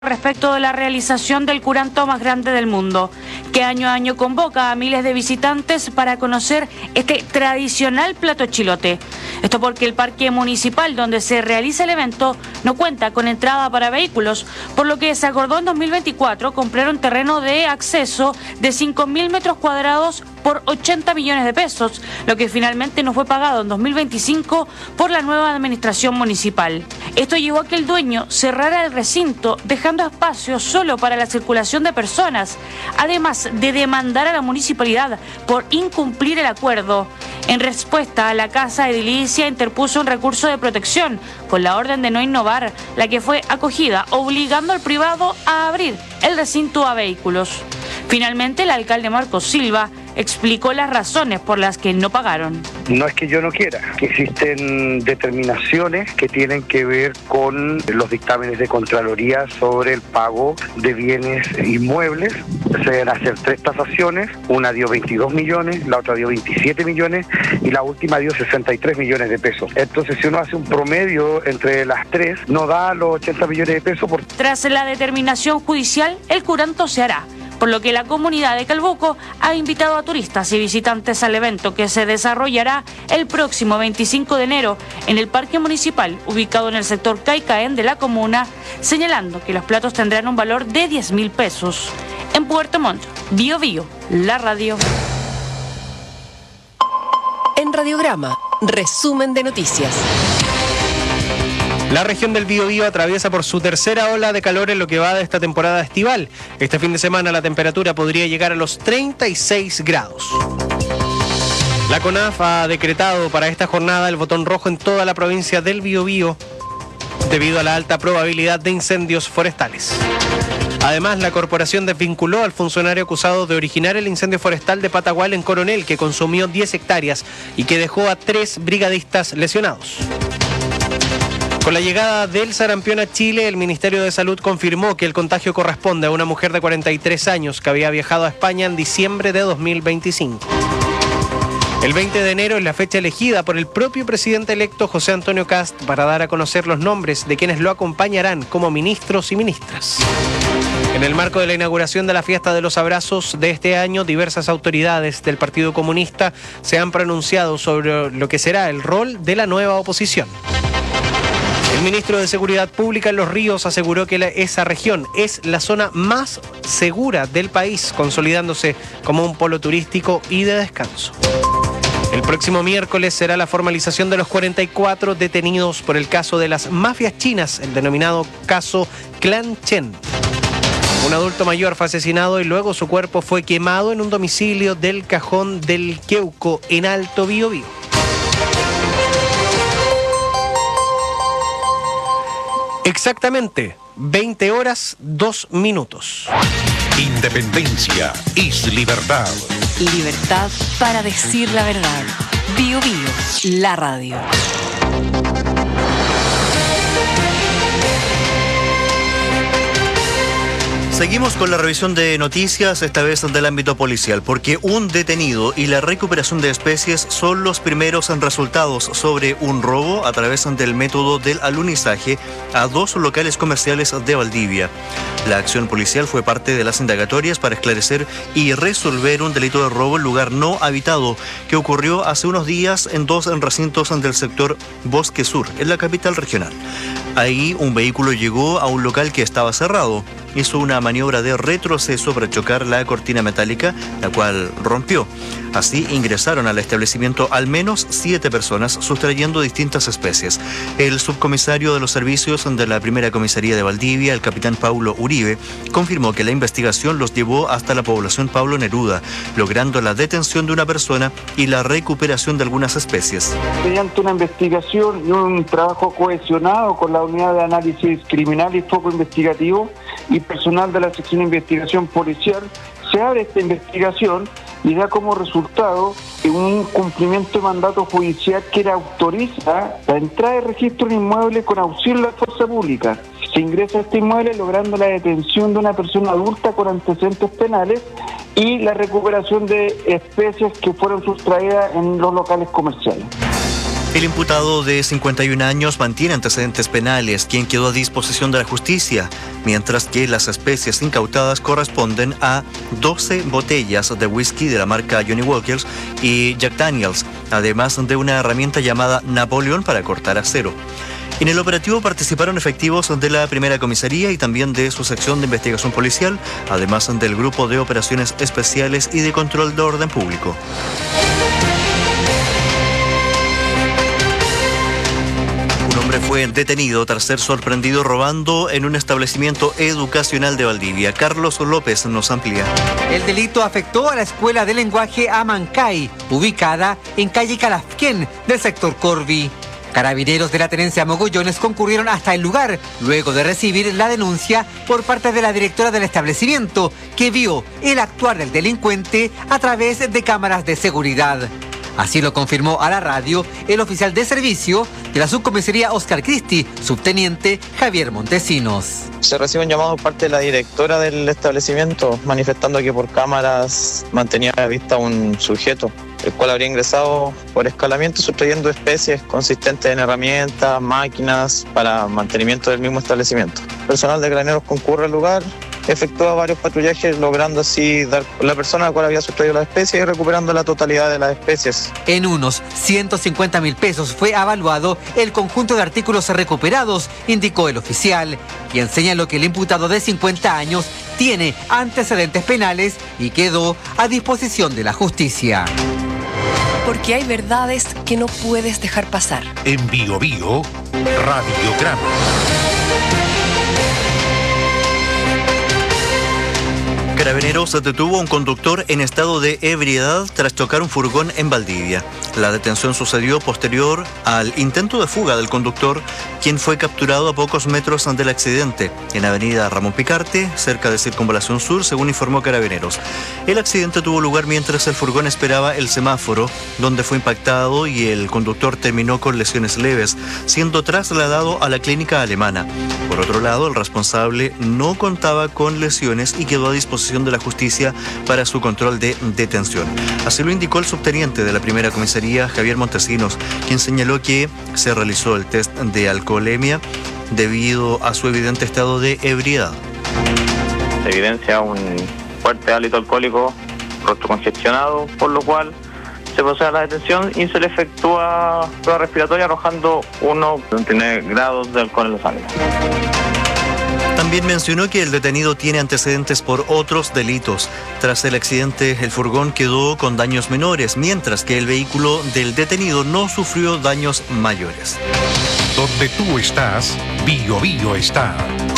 respecto de la realización del curanto más grande del mundo, que año a año convoca a miles de visitantes para conocer este tradicional plato chilote. Esto porque el parque municipal donde se realiza el evento no cuenta con entrada para vehículos, por lo que se acordó en 2024 comprar un terreno de acceso de 5.000 metros cuadrados por 80 millones de pesos, lo que finalmente no fue pagado en 2025 por la nueva administración municipal. Esto llevó a que el dueño cerrara el recinto, dejando espacio solo para la circulación de personas, además de demandar a la municipalidad por incumplir el acuerdo. En respuesta, la Casa Edilicia interpuso un recurso de protección con la orden de no innovar, la que fue acogida, obligando al privado a abrir el recinto a vehículos. Finalmente, el alcalde Marcos Silva explicó las razones por las que no pagaron. No es que yo no quiera, existen determinaciones que tienen que ver con los dictámenes de Contraloría sobre el pago de bienes inmuebles. Se deben hacer 3 tasaciones, una dio 22 millones, la otra dio 27 millones y la última dio 63 millones de pesos. Entonces, si uno hace un promedio entre las 3, no da los 80 millones de pesos. Tras la determinación judicial, el curanto se hará, por lo que la comunidad de Calbuco ha invitado a turistas y visitantes al evento que se desarrollará el próximo 25 de enero en el Parque Municipal, ubicado en el sector Caicaén de la comuna, señalando que los platos tendrán un valor de 10.000 pesos. En Puerto Montt, Bio Bio, la radio. En Radiograma, resumen de noticias. La región del Biobío atraviesa por su tercera ola de calor en lo que va de esta temporada estival. Este fin de semana la temperatura podría llegar a los 36 grados. La CONAF ha decretado para esta jornada el botón rojo en toda la provincia del Biobío debido a la alta probabilidad de incendios forestales. Además, la corporación desvinculó al funcionario acusado de originar el incendio forestal de Patagual en Coronel, que consumió 10 hectáreas y que dejó a 3 brigadistas lesionados. Con la llegada del sarampión a Chile, el Ministerio de Salud confirmó que el contagio corresponde a una mujer de 43 años que había viajado a España en diciembre de 2025. El 20 de enero es la fecha elegida por el propio presidente electo José Antonio Kast para dar a conocer los nombres de quienes lo acompañarán como ministros y ministras. En el marco de la inauguración de la Fiesta de los Abrazos de este año, diversas autoridades del Partido Comunista se han pronunciado sobre lo que será el rol de la nueva oposición. El ministro de Seguridad Pública en Los Ríos aseguró que esa región es la zona más segura del país, consolidándose como un polo turístico y de descanso. El próximo miércoles será la formalización de los 44 detenidos por el caso de las mafias chinas, el denominado caso Clan Chen. Un adulto mayor fue asesinado y luego su cuerpo fue quemado en un domicilio del Cajón del Queuco, en Alto Biobío. Exactamente, 20 horas, 2 minutos. Independencia es libertad. Libertad para decir la verdad. Bio Bio, la radio. Seguimos con la revisión de noticias, esta vez del ámbito policial, porque un detenido y la recuperación de especies son los primeros resultados sobre un robo a través del método del alunizaje a 2 locales comerciales de Valdivia. La acción policial fue parte de las indagatorias para esclarecer y resolver un delito de robo en lugar no habitado que ocurrió hace unos días en 2 recintos del sector Bosque Sur, en la capital regional. Ahí un vehículo llegó a un local que estaba cerrado. Hizo una maniobra de retroceso para chocar la cortina metálica, la cual rompió. Así ingresaron al establecimiento al menos 7 personas, sustrayendo distintas especies. El subcomisario de los servicios de la primera comisaría de Valdivia, el capitán Paulo Uribe, confirmó que la investigación los llevó hasta la población Pablo Neruda, logrando la detención de una persona y la recuperación de algunas especies. Mediante una investigación y un trabajo cohesionado con la unidad de análisis criminal y foco investigativo y personal de la sección de investigación policial, se abre esta investigación y da como resultado un cumplimiento de mandato judicial que autoriza la entrada de registro en inmueble con auxilio de la fuerza pública. Se ingresa a este inmueble logrando la detención de una persona adulta con antecedentes penales y la recuperación de especies que fueron sustraídas en los locales comerciales. El imputado de 51 años mantiene antecedentes penales, quien quedó a disposición de la justicia, mientras que las especies incautadas corresponden a 12 botellas de whisky de la marca Johnnie Walkers y Jack Daniels, además de una herramienta llamada Napoleon para cortar acero. En el operativo participaron efectivos de la primera comisaría y también de su sección de investigación policial, además del grupo de operaciones especiales y de control de orden público. Fue detenido tras ser sorprendido robando en un establecimiento educacional de Valdivia. Carlos López nos amplía. El delito afectó a la escuela de lenguaje Amancay, ubicada en calle Calafquén del sector Corvi. Carabineros de la tenencia Mogollones concurrieron hasta el lugar luego de recibir la denuncia por parte de la directora del establecimiento, que vio el actuar del delincuente a través de cámaras de seguridad. Así lo confirmó a la radio el oficial de servicio de la subcomisaría Oscar Cristi, subteniente Javier Montesinos. Se recibe un llamado por parte de la directora del establecimiento manifestando que por cámaras mantenía a vista un sujeto, el cual habría ingresado por escalamiento sustrayendo especies consistentes en herramientas, máquinas para mantenimiento del mismo establecimiento. El personal de Carabineros concurre al lugar, efectúa varios patrullajes, logrando así dar con la persona a la cual había sustraído las especies y recuperando la totalidad de las especies. En unos 150.000 pesos fue evaluado el conjunto de artículos recuperados, indicó el oficial, quien señaló que el imputado de 50 años tiene antecedentes penales y quedó a disposición de la justicia. Porque hay verdades que no puedes dejar pasar. En Bio Bio, Radiograma. Carabineros detuvo a un conductor en estado de ebriedad tras chocar un furgón en Valdivia. La detención sucedió posterior al intento de fuga del conductor, quien fue capturado a pocos metros del accidente, en avenida Ramón Picarte, cerca de Circunvalación Sur, según informó Carabineros. El accidente tuvo lugar mientras el furgón esperaba el semáforo, donde fue impactado y el conductor terminó con lesiones leves, siendo trasladado a la clínica alemana. Por otro lado, el responsable no contaba con lesiones y quedó a disposición de la justicia para su control de detención. Así lo indicó el subteniente de la primera comisaría, Javier Montesinos, quien señaló que se realizó el test de alcoholemia debido a su evidente estado de ebriedad. Se evidencia un fuerte hálito alcohólico, rostro congestionado, por lo cual se procede a la detención y se le efectúa prueba respiratoria arrojando 1,29 grados de alcohol en la sangre. También mencionó que el detenido tiene antecedentes por otros delitos. Tras el accidente, el furgón quedó con daños menores, mientras que el vehículo del detenido no sufrió daños mayores. Donde tú estás, Bio Bio está.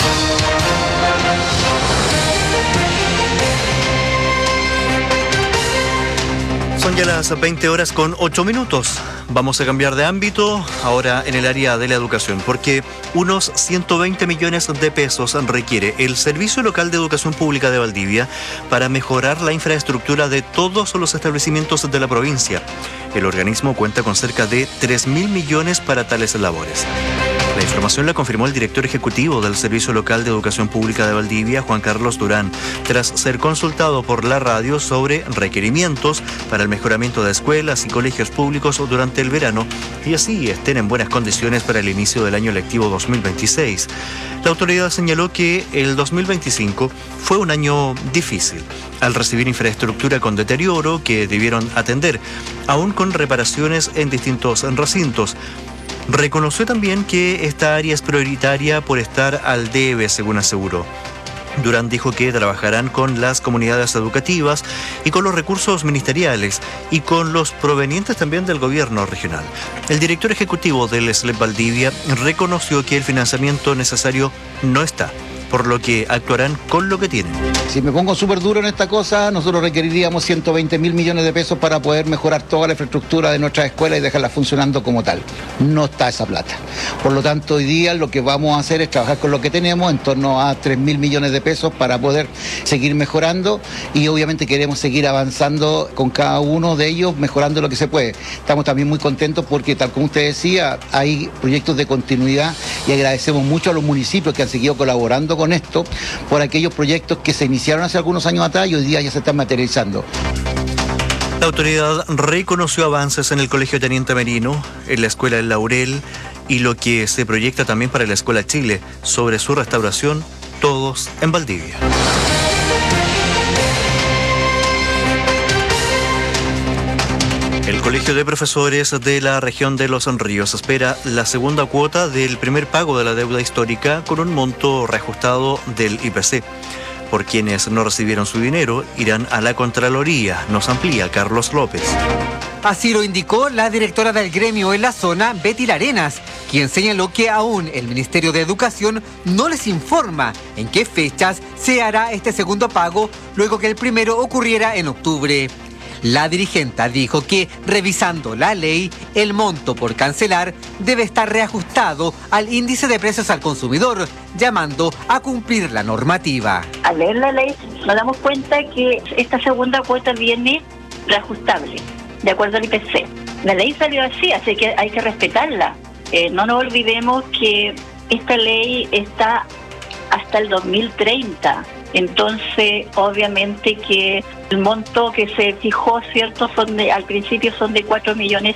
Son ya las 20:08. Vamos a cambiar de ámbito ahora en el área de la educación, porque unos 120 millones de pesos requiere el Servicio Local de Educación Pública de Valdivia para mejorar la infraestructura de todos los establecimientos de la provincia. El organismo cuenta con cerca de 3.000 millones para tales labores. La información la confirmó el director ejecutivo del Servicio Local de Educación Pública de Valdivia, Juan Carlos Durán, tras ser consultado por la radio sobre requerimientos para el mejoramiento de escuelas y colegios públicos durante el verano y así estén en buenas condiciones para el inicio del año lectivo 2026. La autoridad señaló que el 2025 fue un año difícil, al recibir infraestructura con deterioro que debieron atender, aún con reparaciones en distintos recintos. Reconoció también que esta área es prioritaria por estar al debe, según aseguró. Durán dijo que trabajarán con las comunidades educativas y con los recursos ministeriales y con los provenientes también del gobierno regional. El director ejecutivo del SLEP Valdivia reconoció que el financiamiento necesario no está, por lo que actuarán con lo que tienen. Si me pongo súper duro en esta cosa, nosotros requeriríamos 120.000 millones de pesos para poder mejorar toda la infraestructura de nuestras escuelas y dejarlas funcionando como tal. No está esa plata. Por lo tanto, hoy día lo que vamos a hacer es trabajar con lo que tenemos, en torno a 3.000 millones de pesos para poder seguir mejorando y obviamente queremos seguir avanzando con cada uno de ellos, mejorando lo que se puede. Estamos también muy contentos porque, tal como usted decía, hay proyectos de continuidad y agradecemos mucho a los municipios que han seguido colaborando con esto, por aquellos proyectos que se iniciaron hace algunos años atrás y hoy día ya se están materializando. La autoridad reconoció avances en el Colegio Teniente Merino, en la Escuela El Laurel y lo que se proyecta también para la Escuela Chile sobre su restauración, todos en Valdivia. El Colegio de Profesores de la región de Los Ríos espera la segunda cuota del primer pago de la deuda histórica con un monto reajustado del IPC. Por quienes no recibieron su dinero, irán a la Contraloría, nos amplía Carlos López. Así lo indicó la directora del gremio en la zona, Betty Larenas, quien señaló que aún el Ministerio de Educación no les informa en qué fechas se hará este segundo pago, luego que el primero ocurriera en octubre. La dirigente dijo que, revisando la ley, el monto por cancelar debe estar reajustado al índice de precios al consumidor, llamando a cumplir la normativa. Al leer la ley nos damos cuenta que esta segunda cuota viene reajustable, de acuerdo al IPC. La ley salió así que hay que respetarla. No nos olvidemos que esta ley está hasta el 2030. Entonces, obviamente que el monto que se fijó, ¿cierto? Al principio son de 4,5 millones,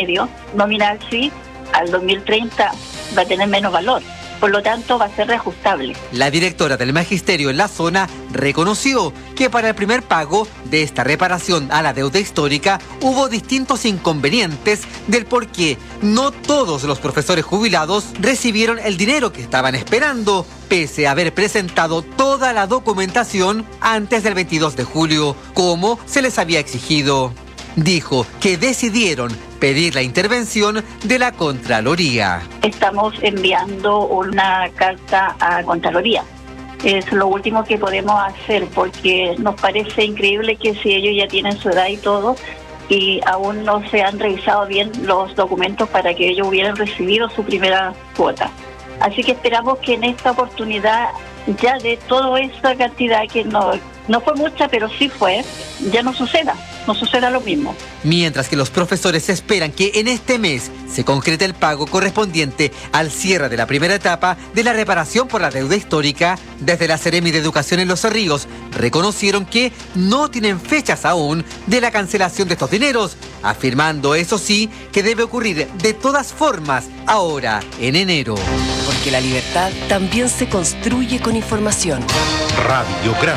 nominal sí, al 2030 va a tener menos valor. Por lo tanto, va a ser reajustable. La directora del Magisterio en la zona reconoció que para el primer pago de esta reparación a la deuda histórica hubo distintos inconvenientes del por qué no todos los profesores jubilados recibieron el dinero que estaban esperando, pese a haber presentado toda la documentación antes del 22 de julio, como se les había exigido. Dijo que decidieron pedir la intervención de la Contraloría. Estamos enviando una carta a Contraloría. Es lo último que podemos hacer porque nos parece increíble que si ellos ya tienen su edad y todo y aún no se han revisado bien los documentos para que ellos hubieran recibido su primera cuota. Así que esperamos que en esta oportunidad ya de toda esa cantidad que no fue mucha, pero sí fue, ya no suceda lo mismo. Mientras que los profesores esperan que en este mes se concrete el pago correspondiente al cierre de la primera etapa de la reparación por la deuda histórica, desde la Seremi de Educación en Los Ríos reconocieron que no tienen fechas aún de la cancelación de estos dineros, afirmando eso sí que debe ocurrir de todas formas ahora en enero. Porque la libertad también se construye con información. Radiograma.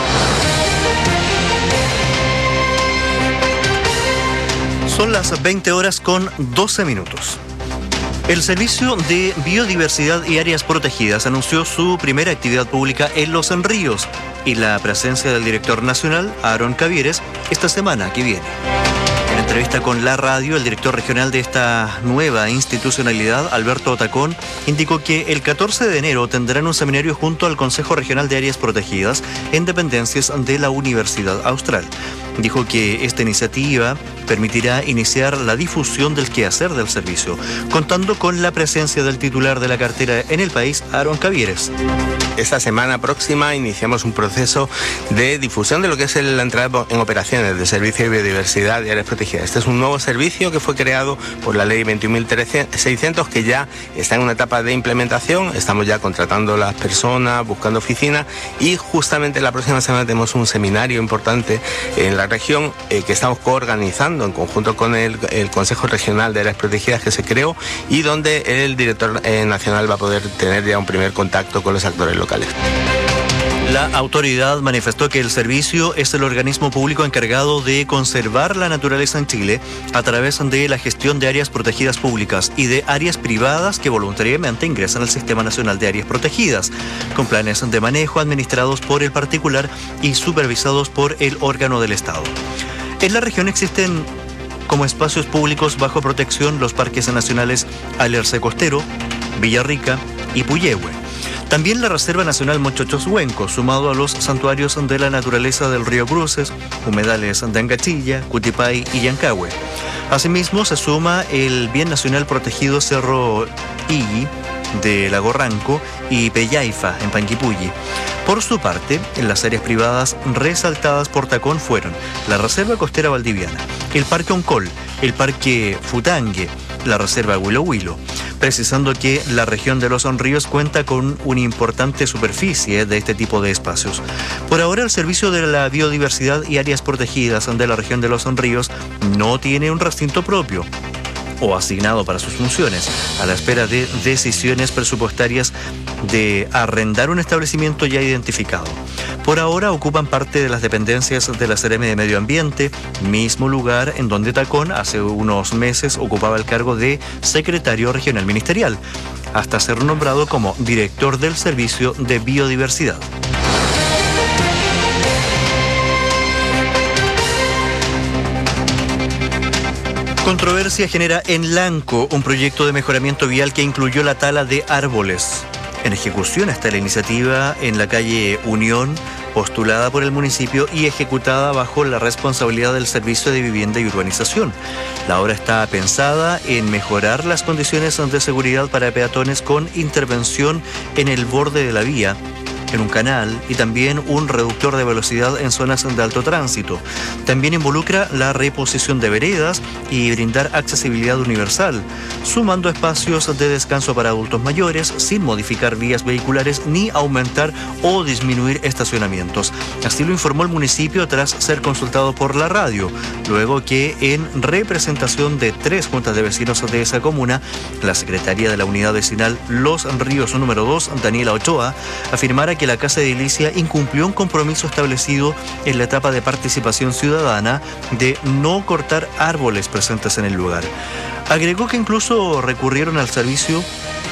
Son las 20 horas con 12 minutos. El Servicio de Biodiversidad y Áreas Protegidas anunció su primera actividad pública en Los Ríos y la presencia del director nacional, Aaron Cavieres, esta semana que viene. En entrevista con la radio, el director regional de esta nueva institucionalidad, Alberto Tacón, indicó que el 14 de enero tendrán un seminario junto al Consejo Regional de Áreas Protegidas en dependencias de la Universidad Austral. Dijo que esta iniciativa permitirá iniciar la difusión del quehacer del servicio, contando con la presencia del titular de la cartera en el país, Aaron Cavieres. Esta semana próxima iniciamos un proceso de difusión de lo que es la entrada en operaciones del Servicio de Biodiversidad y Áreas Protegidas. Este es un nuevo servicio que fue creado por la Ley 21.600, que ya está en una etapa de implementación. Estamos ya contratando a las personas, buscando oficinas, y justamente la próxima semana tenemos un seminario importante en la región que estamos coorganizando en conjunto con el Consejo Regional de Áreas Protegidas que se creó, y donde el director nacional va a poder tener ya un primer contacto con los actores locales. La autoridad manifestó que el servicio es el organismo público encargado de conservar la naturaleza en Chile a través de la gestión de áreas protegidas públicas y de áreas privadas que voluntariamente ingresan al Sistema Nacional de Áreas Protegidas, con planes de manejo administrados por el particular y supervisados por el órgano del Estado. En la región existen como espacios públicos bajo protección los parques nacionales Alerce Costero, Villarrica y Puyehue. También la Reserva Nacional Mochochos-Huenco, sumado a los santuarios de la naturaleza del río Cruces, humedales de Angachilla, Cutipay y Yancahue. Asimismo, se suma el Bien Nacional Protegido Cerro Igi de Lago Ranco y Pellaifa en Panguipulli. Por su parte, en las áreas privadas resaltadas por Tacón fueron la Reserva Costera Valdiviana, el Parque Oncol, el Parque Futangue, la Reserva Huilo Huilo. precisando que la región de Los Ríos cuenta con una importante superficie de este tipo de espacios. Por ahora, el Servicio de la Biodiversidad y Áreas Protegidas de la región de Los Ríos no tiene un recinto propio o asignado para sus funciones, a la espera de decisiones presupuestarias de arrendar un establecimiento ya identificado. Por ahora ocupan parte de las dependencias de la Seremi de Medio Ambiente, mismo lugar en donde Tacón hace unos meses ocupaba el cargo de secretario regional ministerial, hasta ser nombrado como director del Servicio de Biodiversidad. Controversia genera en Lanco un proyecto de mejoramiento vial que incluyó la tala de árboles. En ejecución está la iniciativa en la calle Unión, postulada por el municipio y ejecutada bajo la responsabilidad del Servicio de Vivienda y Urbanización. La obra está pensada en mejorar las condiciones de seguridad para peatones con intervención en el borde de la vía, en un canal y también un reductor de velocidad en zonas de alto tránsito. También involucra la reposición de veredas y brindar accesibilidad universal, sumando espacios de descanso para adultos mayores sin modificar vías vehiculares ni aumentar o disminuir estacionamientos. Así lo informó el municipio tras ser consultado por la radio, luego que en representación de 3 juntas de vecinos de esa comuna, la secretaria de la unidad vecinal Los Ríos número 2, Daniela Ochoa, afirmara que la Casa Edilicia incumplió un compromiso establecido en la etapa de participación ciudadana de no cortar árboles presentes en el lugar. Agregó que incluso recurrieron al Servio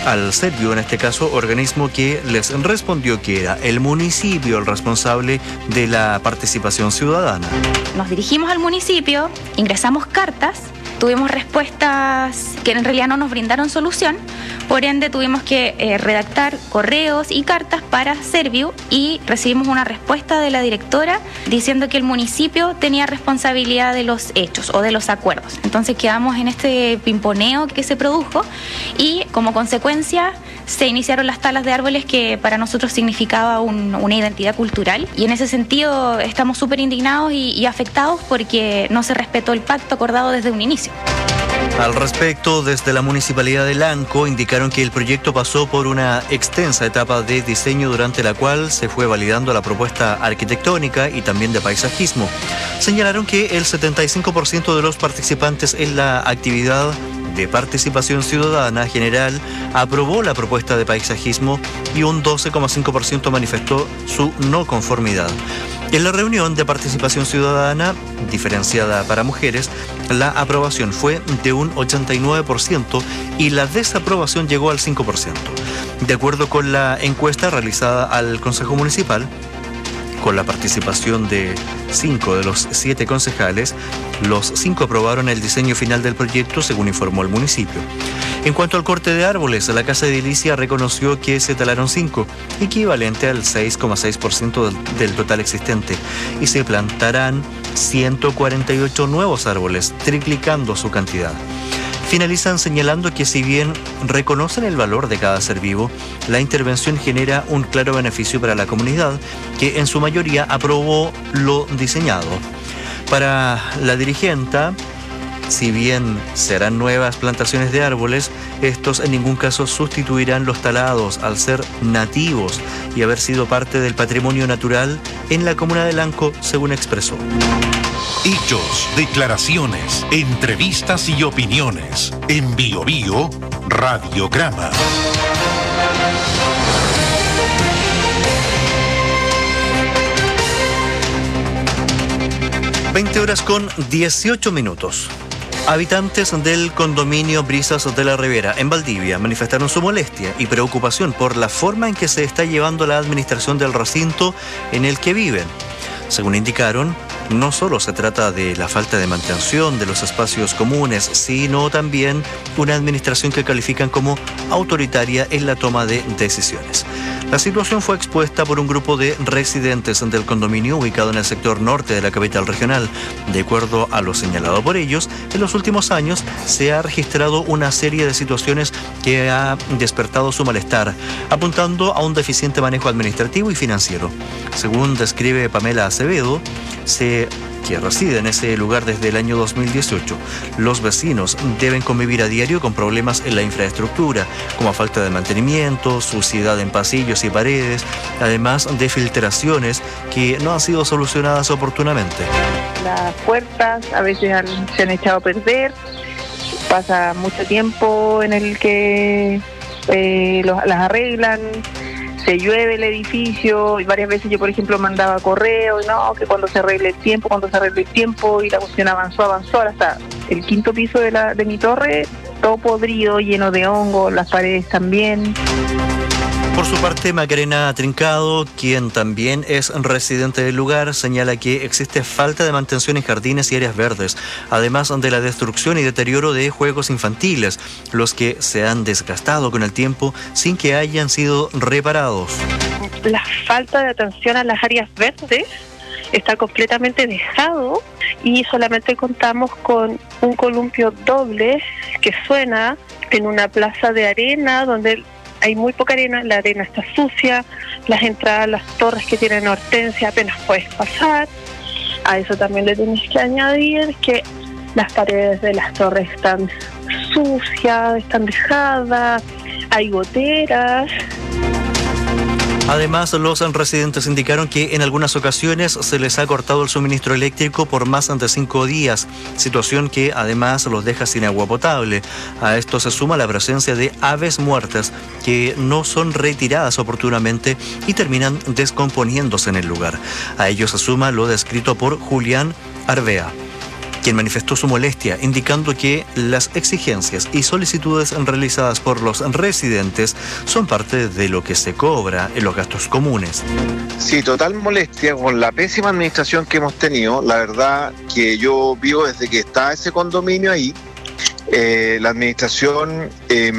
en este caso, organismo que les respondió que era el municipio el responsable de la participación ciudadana. Nos dirigimos al municipio, ingresamos cartas, tuvimos respuestas que en realidad no nos brindaron solución, por ende tuvimos que redactar correos y cartas para Servio y recibimos una respuesta de la directora diciendo que el municipio tenía responsabilidad de los hechos o de los acuerdos. Entonces quedamos en este pimponeo que se produjo y como consecuencia se iniciaron las talas de árboles que para nosotros significaba una identidad cultural y en ese sentido estamos súper indignados y afectados porque no se respetó el pacto acordado desde un inicio. Al respecto, desde la Municipalidad de Lanco indicaron que el proyecto pasó por una extensa etapa de diseño durante la cual se fue validando la propuesta arquitectónica y también de paisajismo. Señalaron que el 75% de los participantes en la actividad de participación ciudadana general aprobó la propuesta de paisajismo y un 12,5% manifestó su no conformidad. En la reunión de participación ciudadana, diferenciada para mujeres, la aprobación fue de un 89% y la desaprobación llegó al 5%. De acuerdo con la encuesta realizada al Consejo Municipal, con la participación de 5 de los 7 concejales, los 5 aprobaron el diseño final del proyecto, según informó el municipio. En cuanto al corte de árboles, la Casa Edilicia reconoció que se talaron 5, equivalente al 6,6% del total existente, y se plantarán 148 nuevos árboles, triplicando su cantidad. Finalizan señalando que si bien reconocen el valor de cada ser vivo, la intervención genera un claro beneficio para la comunidad, que en su mayoría aprobó lo diseñado. Para la dirigenta, si bien serán nuevas plantaciones de árboles, estos en ningún caso sustituirán los talados al ser nativos y haber sido parte del patrimonio natural en la comuna de Lanco, según expresó. Hechos, declaraciones, entrevistas y opiniones. En Bio Bio, Radiograma. 20:18. Habitantes del condominio Brisas de la Ribera, en Valdivia, manifestaron su molestia y preocupación por la forma en que se está llevando la administración del recinto en el que viven. Según indicaron, no solo se trata de la falta de mantención de los espacios comunes, sino también una administración que califican como autoritaria en la toma de decisiones. La situación fue expuesta por un grupo de residentes del condominio ubicado en el sector norte de la capital regional. De acuerdo a lo señalado por ellos, en los últimos años se ha registrado una serie de situaciones que ha despertado su malestar, apuntando a un deficiente manejo administrativo y financiero. Según describe Pamela Acevedo, se que reside en ese lugar desde el año 2018. Los vecinos deben convivir a diario con problemas en la infraestructura, como falta de mantenimiento, suciedad en pasillos y paredes, además de filtraciones que no han sido solucionadas oportunamente. Las puertas a veces se han echado a perder, pasa mucho tiempo en el que las arreglan. Se llueve el edificio y varias veces yo, por ejemplo, mandaba correo y no, que cuando se arregle el tiempo, y la cuestión avanzó hasta el 5º piso de mi torre, todo podrido, lleno de hongo, las paredes también. Por su parte, Macarena Trincado, quien también es residente del lugar, señala que existe falta de mantención en jardines y áreas verdes, además de la destrucción y deterioro de juegos infantiles, los que se han desgastado con el tiempo sin que hayan sido reparados. La falta de atención a las áreas verdes está completamente dejado y solamente contamos con un columpio doble que suena en una plaza de arena donde hay muy poca arena, la arena está sucia, las entradas a las torres que tienen hortensia apenas puedes pasar. A eso también le tienes que añadir que las paredes de las torres están sucias, están dejadas, hay goteras. Además, los residentes indicaron que en algunas ocasiones se les ha cortado el suministro eléctrico por más de 5 días, situación que además los deja sin agua potable. A esto se suma la presencia de aves muertas que no son retiradas oportunamente y terminan descomponiéndose en el lugar. A ello se suma lo descrito por Julián Arvea, quien manifestó su molestia, indicando que las exigencias y solicitudes realizadas por los residentes son parte de lo que se cobra en los gastos comunes. Sí, total molestia con la pésima administración que hemos tenido. La verdad que yo vivo desde que está ese condominio ahí. La administración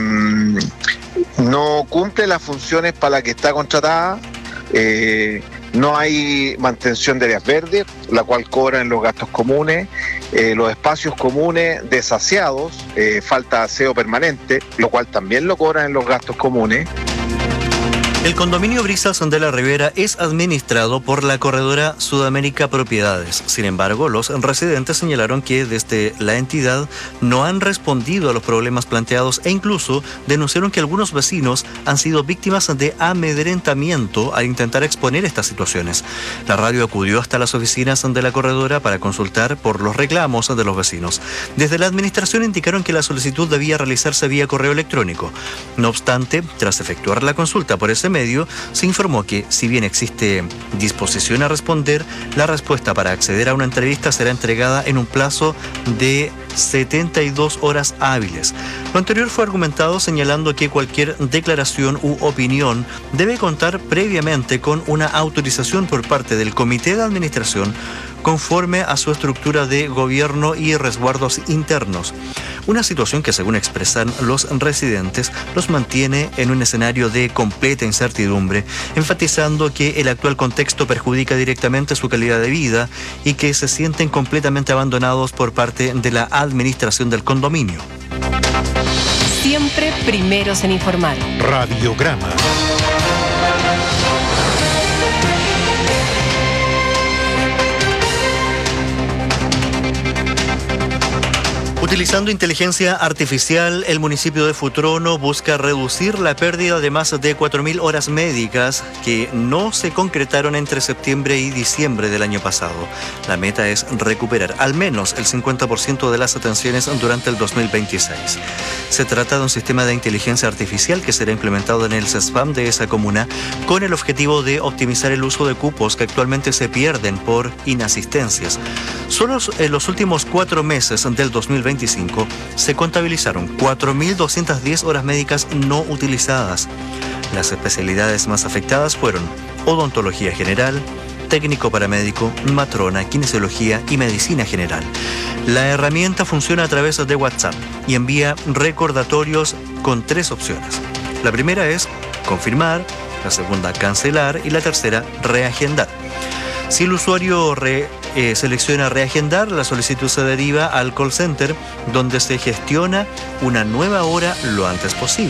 no cumple las funciones para las que está contratada. No hay mantención de áreas verdes, la cual cobran los gastos comunes. Los espacios comunes desasiados, falta aseo permanente, lo cual también lo cobran en los gastos comunes. El condominio Brisas de la Ribera es administrado por la corredora Sudamérica Propiedades. Sin embargo, los residentes señalaron que desde la entidad no han respondido a los problemas planteados e incluso denunciaron que algunos vecinos han sido víctimas de amedrentamiento al intentar exponer estas situaciones. La radio acudió hasta las oficinas de la corredora para consultar por los reclamos de los vecinos. Desde la administración indicaron que la solicitud debía realizarse vía correo electrónico. No obstante, tras efectuar la consulta por ese medio, se informó que, si bien existe disposición a responder, la respuesta para acceder a una entrevista será entregada en un plazo de 72 horas hábiles. Lo anterior fue argumentado señalando que cualquier declaración u opinión debe contar previamente con una autorización por parte del Comité de Administración conforme a su estructura de gobierno y resguardos internos. Una situación que, según expresan los residentes, los mantiene en un escenario de completa incertidumbre, enfatizando que el actual contexto perjudica directamente su calidad de vida y que se sienten completamente abandonados por parte de la administración del condominio. Siempre primeros en informar. Radiograma. Utilizando inteligencia artificial, el municipio de Futrono busca reducir la pérdida de más de 4.000 horas médicas que no se concretaron entre septiembre y diciembre del año pasado. La meta es recuperar al menos el 50% de las atenciones durante el 2026. Se trata de un sistema de inteligencia artificial que será implementado en el CESFAM de esa comuna con el objetivo de optimizar el uso de cupos que actualmente se pierden por inasistencias. Solo en los últimos 4 meses del 2025 se contabilizaron 4.210 horas médicas no utilizadas. Las especialidades más afectadas fueron odontología general, técnico paramédico, matrona, kinesiología y medicina general. La herramienta funciona a través de WhatsApp y envía recordatorios con 3 opciones. La primera es confirmar, la segunda cancelar y la tercera reagendar. Si el usuario selecciona reagendar, la solicitud se deriva al call center, donde se gestiona una nueva hora lo antes posible.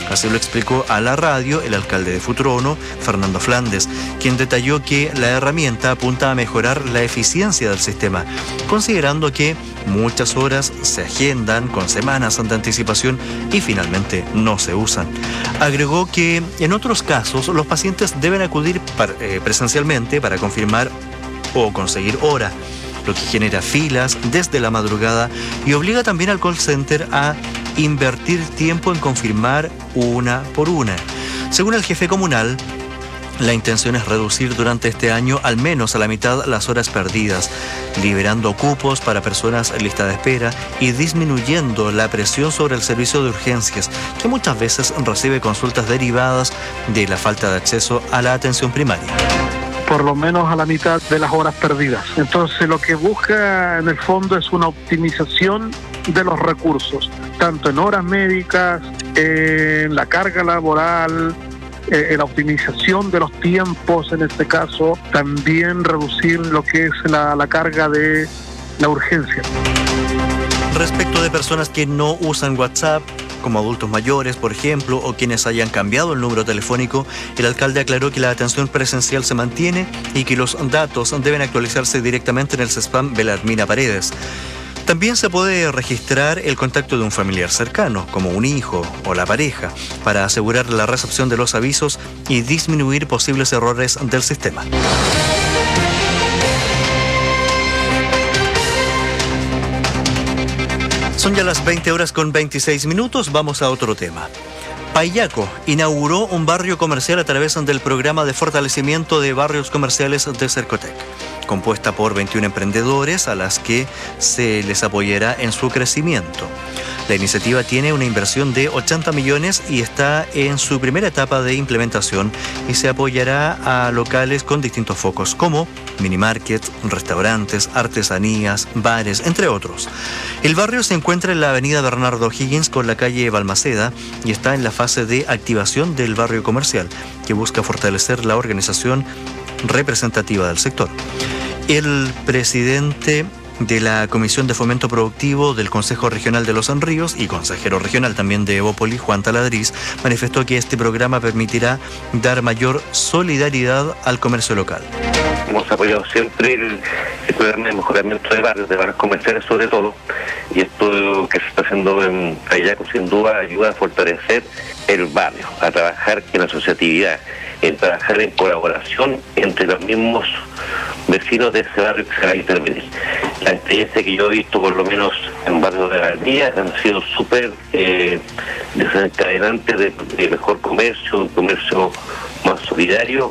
Así lo explicó a la radio el alcalde de Futrono, Fernando Flandes, quien detalló que la herramienta apunta a mejorar la eficiencia del sistema, considerando que muchas horas se agendan con semanas de anticipación y finalmente no se usan. Agregó que en otros casos los pacientes deben acudir presencialmente para confirmar o conseguir hora, lo que genera filas desde la madrugada y obliga también al call center a invertir tiempo en confirmar una por una. Según el jefe comunal, la intención es reducir durante este año al menos a la mitad las horas perdidas, liberando cupos para personas en lista de espera y disminuyendo la presión sobre el servicio de urgencias, que muchas veces recibe consultas derivadas de la falta de acceso a la atención primaria. Por lo menos a la mitad de las horas perdidas. Entonces lo que busca en el fondo es una optimización de los recursos, tanto en horas médicas, en la carga laboral, en la optimización de los tiempos en este caso, también reducir lo que es la carga de la urgencia. Respecto de personas que no usan WhatsApp, como adultos mayores, por ejemplo, o quienes hayan cambiado el número telefónico, el alcalde aclaró que la atención presencial se mantiene y que los datos deben actualizarse directamente en el CESPAM Belarmina Paredes. También se puede registrar el contacto de un familiar cercano, como un hijo o la pareja, para asegurar la recepción de los avisos y disminuir posibles errores del sistema. Son ya las 20:26. Vamos a otro tema. Paillaco inauguró un barrio comercial a través del programa de fortalecimiento de barrios comerciales de Cercotec, compuesta por 21 emprendedores a las que se les apoyará en su crecimiento. La iniciativa tiene una inversión de 80 millones y está en su primera etapa de implementación y se apoyará a locales con distintos focos como minimarkets, restaurantes, artesanías, bares, entre otros. El barrio se encuentra en la avenida Bernardo Higgins con la calle Balmaceda y está en la fase de activación del barrio comercial, que busca fortalecer la organización representativa del sector. El presidente de la Comisión de Fomento Productivo del Consejo Regional de Los Ríos y consejero regional también de Evópoli, Juan Taladriz, manifestó que este programa permitirá dar mayor solidaridad al comercio local. Hemos apoyado siempre el programa de mejoramiento de barrios comerciales sobre todo, y esto que se está haciendo en Paillaco sin duda ayuda a fortalecer el barrio, a trabajar en asociatividad, en trabajar en colaboración entre los mismos vecinos de ese barrio que se va a intervenir. La experiencia que yo he visto, por lo menos en barrios de Valdivia, han sido súper desencadenantes de mejor comercio, un comercio más solidario.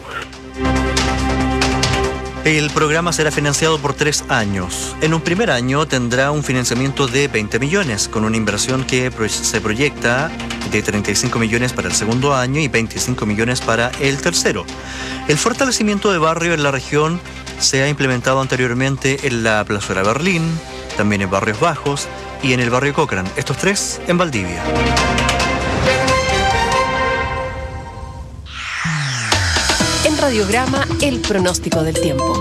El programa será financiado por 3 años. En un primer año tendrá un financiamiento de 20 millones, con una inversión que se proyecta de 35 millones para el segundo año y 25 millones para el tercero. El fortalecimiento de barrio en la región se ha implementado anteriormente en la Plazuela Berlín, también en Barrios Bajos y en el barrio Cochrane, estos 3 en Valdivia. En Radiograma, el pronóstico del tiempo.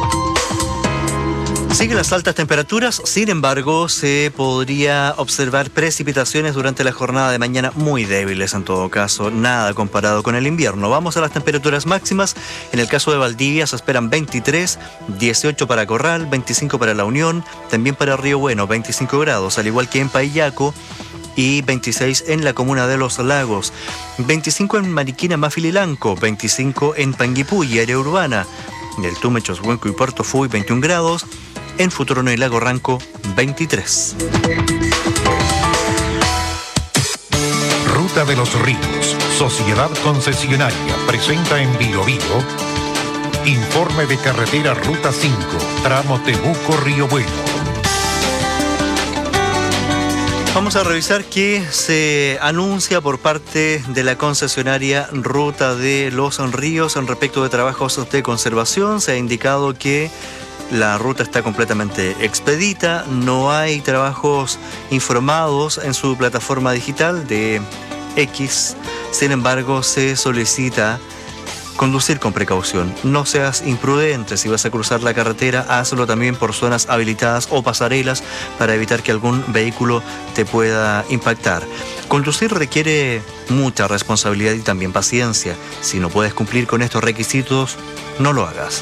Siguen las altas temperaturas, sin embargo, se podría observar precipitaciones durante la jornada de mañana muy débiles en todo caso, nada comparado con el invierno. Vamos a las temperaturas máximas. En el caso de Valdivia se esperan 23, 18 para Corral, 25 para La Unión, también para Río Bueno, 25 grados, al igual que en Paillaco, y 26 en la comuna de Los Lagos, 25 en Mariquina, Mafililanco, 25 en Panguipulli, área urbana, en el Tume, Choshuenco y Puerto Fuy, 21 grados, en Futrono y Lago Ranco, 23. Ruta de los Ríos, Sociedad Concesionaria, presenta en Bio Bio informe de carretera Ruta 5, tramo Temuco-Río Bueno. Vamos a revisar qué se anuncia por parte de la concesionaria Ruta de los Ríos en respecto de trabajos de conservación. Se ha indicado que la ruta está completamente expedita, no hay trabajos informados en su plataforma digital de X. Sin embargo, se solicita conducir con precaución. No seas imprudente. Si vas a cruzar la carretera, hazlo también por zonas habilitadas o pasarelas para evitar que algún vehículo te pueda impactar. Conducir requiere mucha responsabilidad y también paciencia. Si no puedes cumplir con estos requisitos, no lo hagas.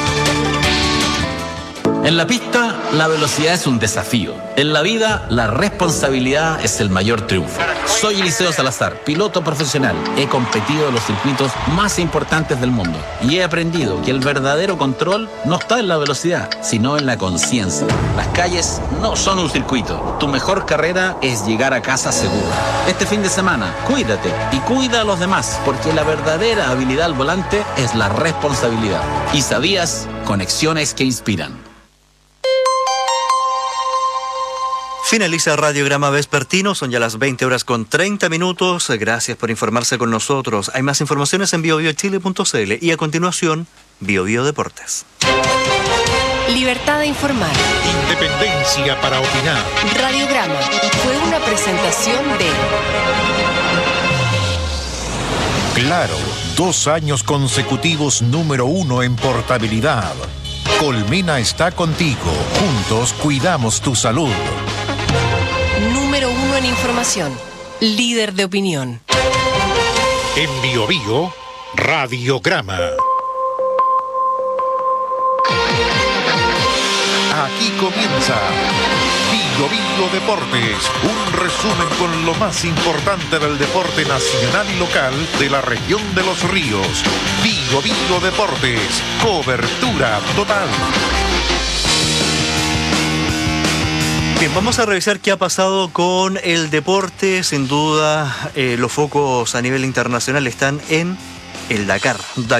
En la pista, la velocidad es un desafío. En la vida, la responsabilidad es el mayor triunfo. Soy Eliseo Salazar, piloto profesional. He competido en los circuitos más importantes del mundo y he aprendido que el verdadero control no está en la velocidad, sino en la conciencia. Las calles no son un circuito. Tu mejor carrera es llegar a casa seguro. Este fin de semana, cuídate y cuida a los demás, porque la verdadera habilidad al volante es la responsabilidad. ¿Y sabías? Conexiones que inspiran. Finaliza Radiograma Vespertino, son ya las 20:30. Gracias por informarse con nosotros. Hay más informaciones en biobiochile.cl y a continuación, BioBio Deportes. Libertad de informar. Independencia para opinar. Radiograma fue una presentación de Claro, 2 años consecutivos número 1 en portabilidad. Colmena está contigo. Juntos cuidamos tu salud. Número 1 en información. Líder de opinión. En BioBio, Radiograma. Aquí comienza BioBio Deportes, un resumen con lo más importante del deporte nacional y local de la región de Los Ríos. BioBio Deportes, cobertura total. Bien, vamos a revisar qué ha pasado con el deporte. Sin duda, los focos a nivel internacional están en el Dakar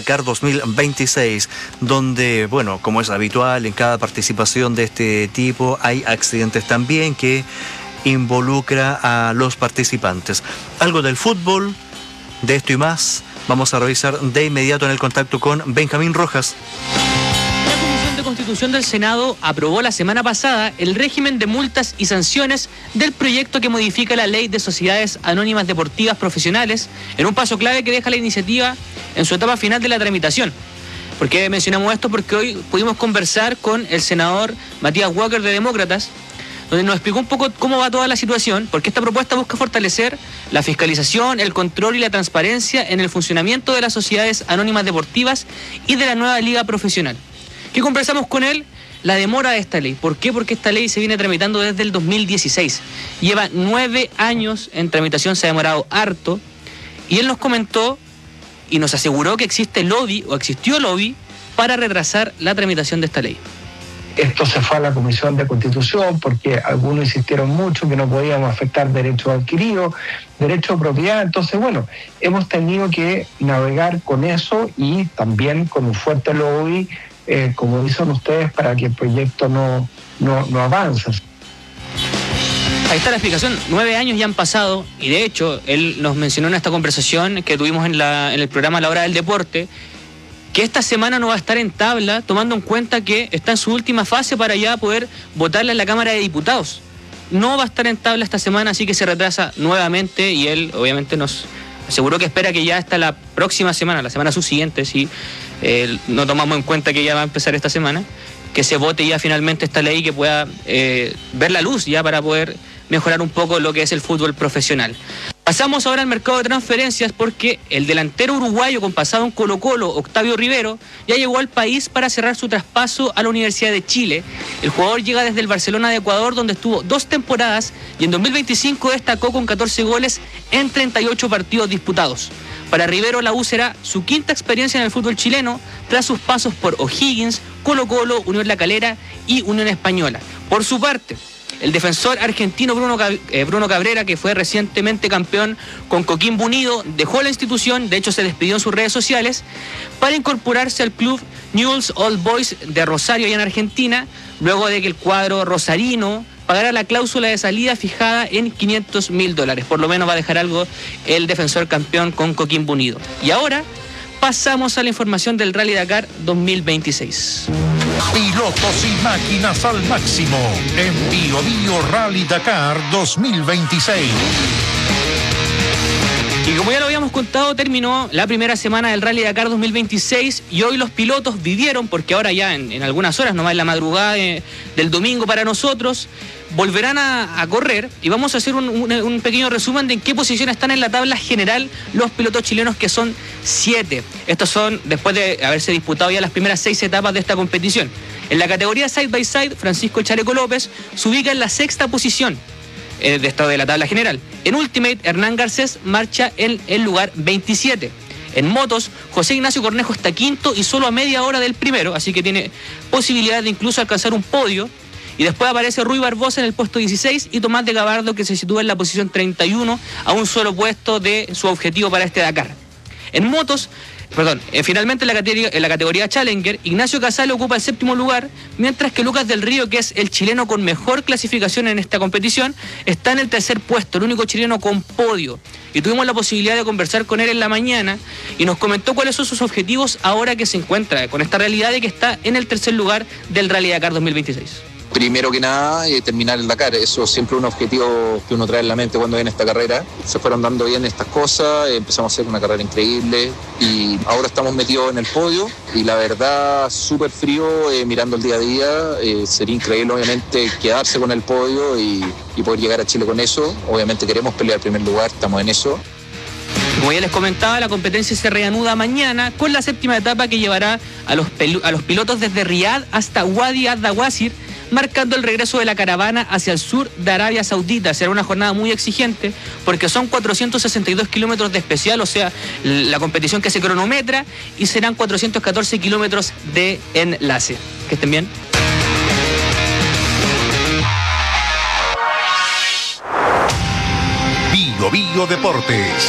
2026, donde, bueno, como es habitual en cada participación de este tipo, hay accidentes también que involucra a los participantes. Algo del fútbol, de esto y más, vamos a revisar de inmediato en el contacto con Benjamín Rojas. Constitución del Senado aprobó la semana pasada el régimen de multas y sanciones del proyecto que modifica la Ley de Sociedades Anónimas Deportivas Profesionales, en un paso clave que deja la iniciativa en su etapa final de la tramitación. ¿Por qué mencionamos esto? Porque hoy pudimos conversar con el senador Matías Walker de Demócratas, donde nos explicó un poco cómo va toda la situación, porque esta propuesta busca fortalecer la fiscalización, el control y la transparencia en el funcionamiento de las sociedades anónimas deportivas y de la nueva liga profesional. ¿Qué conversamos con él? La demora de esta ley. ¿Por qué? Porque esta ley se viene tramitando desde el 2016. Lleva 9 años en tramitación, se ha demorado harto. Y él nos comentó y nos aseguró que existe lobby o existió lobby para retrasar la tramitación de esta ley. Esto se fue a la Comisión de Constitución porque algunos insistieron mucho que no podíamos afectar derechos adquiridos, derechos de propiedad. Entonces, bueno, hemos tenido que navegar con eso y también con un fuerte lobby, como dicen ustedes, para que el proyecto no avance. Ahí está la explicación. 9 años ya han pasado y de hecho él nos mencionó en esta conversación que tuvimos en el programa La Hora del Deporte que esta semana no va a estar en tabla, tomando en cuenta que está en su última fase para ya poder votarla en la Cámara de Diputados. No va a estar en tabla esta semana, así que se retrasa nuevamente y él obviamente nos aseguró que espera que ya hasta la próxima semana, la semana subsiguiente, si no tomamos en cuenta que ya va a empezar esta semana, que se vote ya finalmente esta ley que pueda ver la luz ya para poder mejorar un poco lo que es el fútbol profesional. Pasamos ahora al mercado de transferencias porque el delantero uruguayo con pasado en Colo-Colo, Octavio Rivero, ya llegó al país para cerrar su traspaso a la Universidad de Chile. El jugador llega desde el Barcelona de Ecuador, donde estuvo 2 temporadas y en 2025 destacó con 14 goles en 38 partidos disputados. Para Rivero, la U será su 5ª experiencia en el fútbol chileno tras sus pasos por O'Higgins, Colo-Colo, Unión La Calera y Unión Española. Por su parte, el defensor argentino Bruno Cabrera, que fue recientemente campeón con Coquimbo Unido, dejó la institución, de hecho se despidió en sus redes sociales, para incorporarse al club Newell's Old Boys de Rosario, allá en Argentina, luego de que el cuadro rosarino pagara la cláusula de salida fijada en $500.000. Por lo menos va a dejar algo el defensor campeón con Coquimbo Unido. Y ahora pasamos a la información del Rally Dakar 2026. Pilotos y máquinas al máximo en BioBio Rally Dakar 2026. Y como ya lo habíamos contado, terminó la primera semana del Rally Dakar 2026 y hoy los pilotos vivieron, porque ahora ya en algunas horas, nomás en la madrugada del domingo para nosotros, volverán a correr y vamos a hacer un pequeño resumen de en qué posición están en la tabla general los pilotos chilenos, que son 7. Estos son después de haberse disputado ya las primeras 6 etapas de esta competición. En la categoría Side by Side, Francisco Chaleco López se ubica en la 6ª posición de la tabla general. En Ultimate, Hernán Garcés marcha en el lugar 27. En motos, José Ignacio Cornejo está 5º y solo a media hora del primero, así que tiene posibilidad de incluso alcanzar un podio. Y después aparece Rui Barbosa en el puesto 16 y Tomás de Gabardo, que se sitúa en la posición 31, a un solo puesto de su objetivo para este Dakar. Finalmente en la categoría Challenger, Ignacio Casale ocupa el 7º lugar, mientras que Lucas del Río, que es el chileno con mejor clasificación en esta competición, está en el 3er puesto, el único chileno con podio. Y tuvimos la posibilidad de conversar con él en la mañana y nos comentó cuáles son sus objetivos ahora que se encuentra con esta realidad de que está en el 3er lugar del Rally Dakar 2026. Primero que nada, terminar el Dakar. Eso es siempre un objetivo que uno trae en la mente cuando viene esta carrera. Se fueron dando bien estas cosas, empezamos a hacer una carrera increíble y ahora estamos metidos en el podio y la verdad súper frío mirando el día a día. Sería increíble obviamente quedarse con el podio y poder llegar a Chile con eso. Obviamente queremos pelear el primer lugar, estamos en eso. Como ya les comentaba, la competencia se reanuda mañana con la 7ª etapa que llevará a los pilotos desde Riyadh hasta Wadi ad-Dawasir, marcando el regreso de la caravana hacia el sur de Arabia Saudita. Será una jornada muy exigente porque son 462 kilómetros de especial, o sea, la competición que se cronometra, y serán 414 kilómetros de enlace. Que estén bien. Bio Bio Deportes.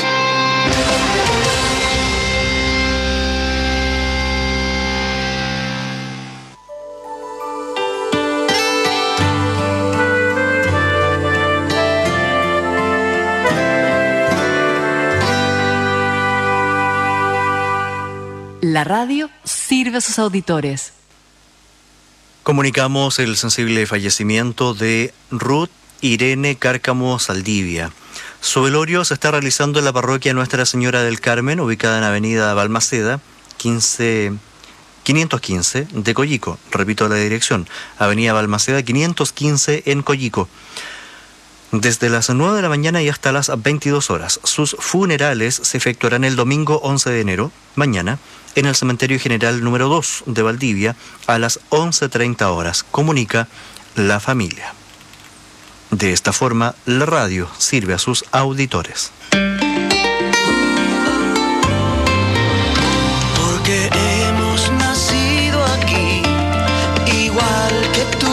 La radio sirve a sus auditores. Comunicamos el sensible fallecimiento de Ruth Irene Cárcamo Saldivia. Su velorio se está realizando en la parroquia Nuestra Señora del Carmen, ubicada en Avenida Balmaceda, 515 de Coyico. Repito la dirección, Avenida Balmaceda 515 en Coyico. Desde las 9 de la mañana y hasta las 22 horas. Sus funerales se efectuarán el domingo 11 de enero, mañana, en el Cementerio General número 2 de Valdivia a las 11:30 horas, comunica la familia. De esta forma, la radio sirve a sus auditores. Porque hemos nacido aquí, igual que tú.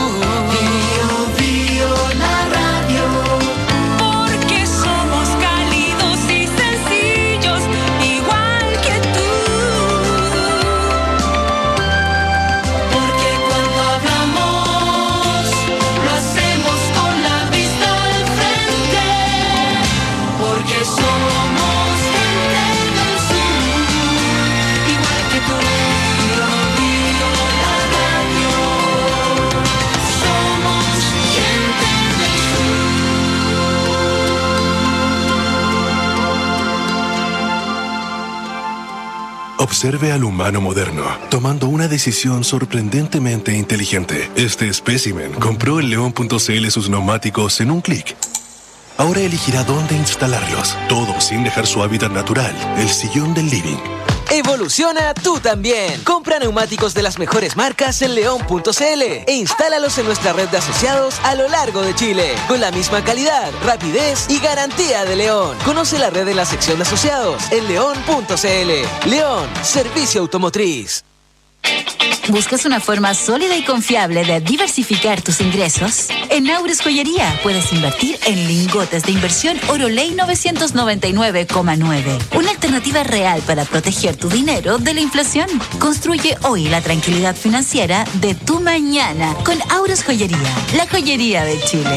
Observe al humano moderno, tomando una decisión sorprendentemente inteligente. Este espécimen compró en León.cl sus neumáticos en un clic. Ahora elegirá dónde instalarlos, todo sin dejar su hábitat natural, el sillón del living. Evoluciona tú también. Compra neumáticos de las mejores marcas en León.cl e instálalos en nuestra red de asociados a lo largo de Chile, con la misma calidad, rapidez y garantía de León. Conoce la red en la sección de asociados en León.cl. León, servicio automotriz. ¿Buscas una forma sólida y confiable de diversificar tus ingresos? En Aures Joyería puedes invertir en lingotes de inversión Oroley 999,9. Una alternativa real para proteger tu dinero de la inflación. Construye hoy la tranquilidad financiera de tu mañana con Aures Joyería, la joyería de Chile.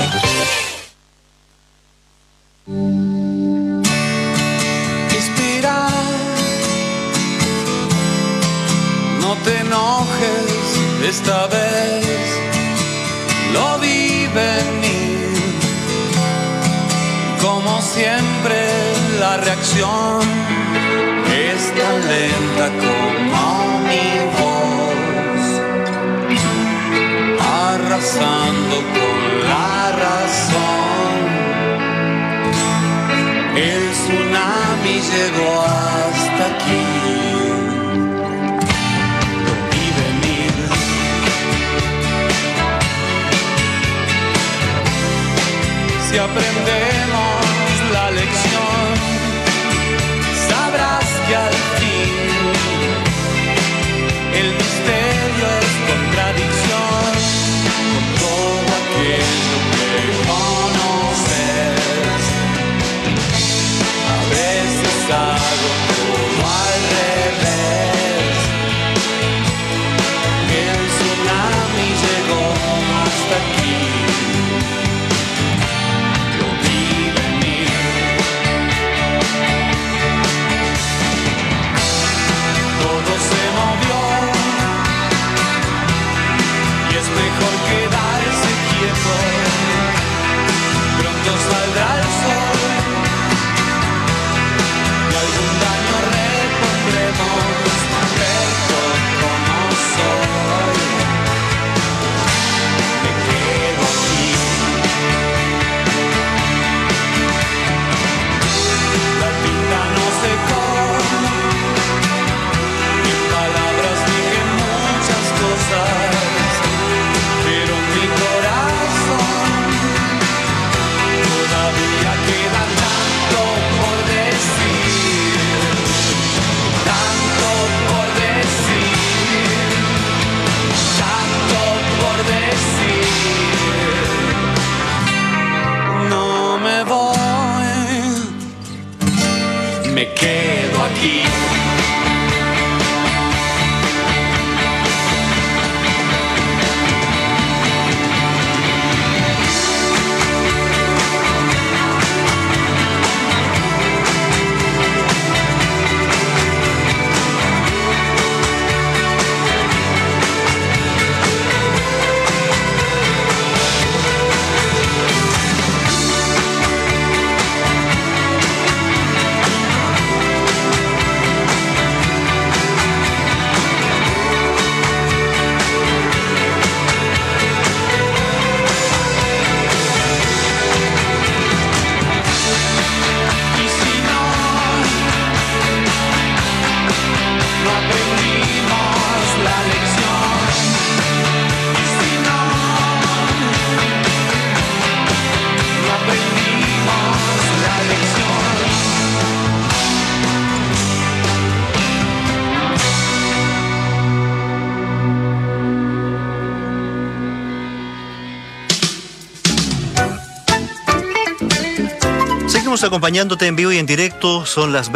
No te enojes, esta vez lo vi venir. Como siempre, la la reacción es tan lenta como mi voz, arrasando con la razón. El tsunami llegó hasta aquí. Lo vi venir. Si aprendemos la lección, sabrás que al fin el misterio es contradicción con todo aquello que conoces. A veces hago todo al revés. El tsunami llegó hasta aquí. Lo vi venir. Todo se movió y es mejor quedarse quieto. Pronto saldrá el sol y algún daño repondremos, tanto como soy. Me quedo aquí. La tinta no secó. En palabras dije muchas cosas, pero en mi corazón todavía queda tanto por decir, tanto por decir, tanto por decir. No me voy, me quedo aquí. Y si no aprendimos la lección, y si no aprendimos la lección. Seguimos acompañándote en vivo y en directo. Son las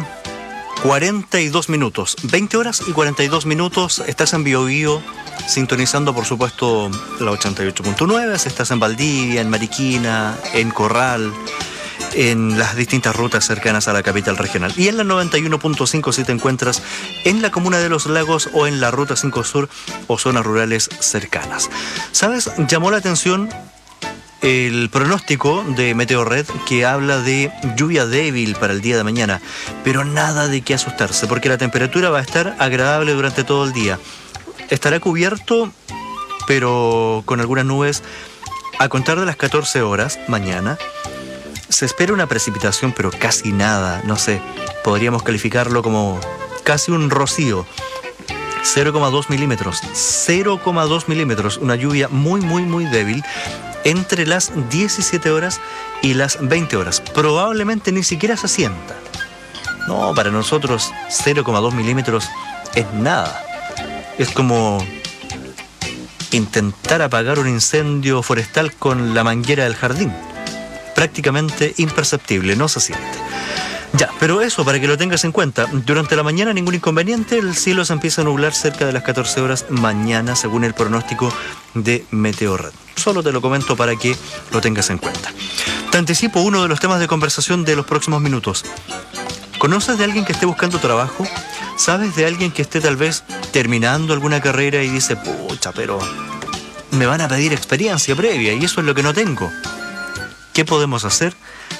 20:42 minutos. 20 horas y 42 minutos. Estás en Bio Bio, sintonizando por supuesto la 88.9. Si estás en Valdivia, en Mariquina, en Corral, en las distintas rutas cercanas a la capital regional. Y en la 91.5 si te encuentras en la comuna de Los Lagos o en la Ruta 5 Sur o zonas rurales cercanas. ¿Sabes? Llamó la atención el pronóstico de Meteorred, que habla de lluvia débil para el día de mañana, pero nada de qué asustarse, porque la temperatura va a estar agradable durante todo el día. Estará cubierto, pero con algunas nubes a contar de las 14 horas mañana. Se espera una precipitación, pero casi nada, no sé, podríamos calificarlo como casi un rocío. 0,2 milímetros, 0,2 milímetros, una lluvia muy, muy, muy débil entre las 17 horas y las 20 horas. Probablemente ni siquiera se sienta. No, para nosotros 0,2 milímetros es nada. Es como intentar apagar un incendio forestal con la manguera del jardín. Prácticamente imperceptible, no se siente. Ya, pero eso para que lo tengas en cuenta. Durante la mañana ningún inconveniente, el cielo se empieza a nublar cerca de las 14 horas mañana, según el pronóstico de Meteorred. Solo te lo comento para que lo tengas en cuenta. Te anticipo uno de los temas de conversación de los próximos minutos. ¿Conoces de alguien que esté buscando trabajo? ¿Sabes de alguien que esté tal vez terminando alguna carrera y dice, pucha, pero me van a pedir experiencia previa y eso es lo que no tengo? ¿Qué podemos hacer?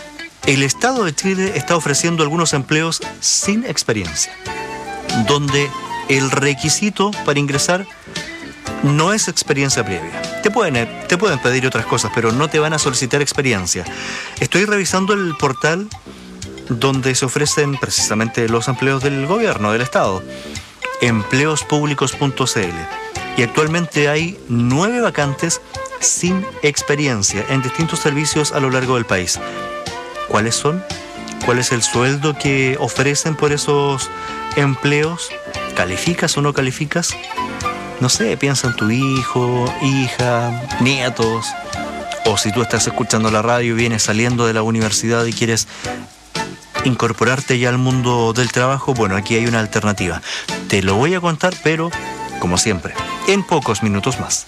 El Estado de Chile está ofreciendo algunos empleos sin experiencia, donde el requisito para ingresar no es experiencia previa. Te pueden pedir otras cosas, pero no te van a solicitar experiencia. Estoy revisando el portal donde se ofrecen precisamente los empleos del gobierno, del Estado, empleospúblicos.cl, y actualmente hay 9 vacantes sin experiencia en distintos servicios a lo largo del país. ¿Cuáles son? ¿Cuál es el sueldo que ofrecen por esos empleos? ¿Calificas o no calificas? No sé, piensa en tu hijo, hija, nietos, o si tú estás escuchando la radio y vienes saliendo de la universidad y quieres incorporarte ya al mundo del trabajo, bueno, aquí hay una alternativa. Te lo voy a contar, pero, como siempre, en pocos minutos más.